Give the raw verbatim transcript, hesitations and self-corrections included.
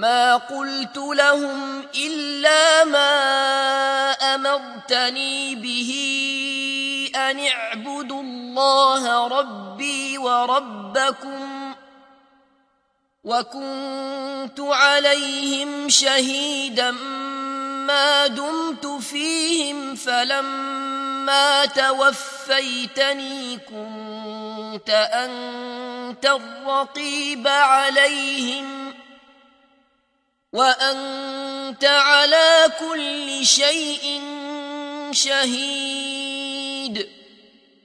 ما قلت لهم إلا ما أمرتني به أن اعبدوا الله ربي وربكم وكنت عليهم شهيدا ما دمت فيهم فلما توفيتني كنت أنت الرقيب عليهم وأنت على كل شيء شهيد.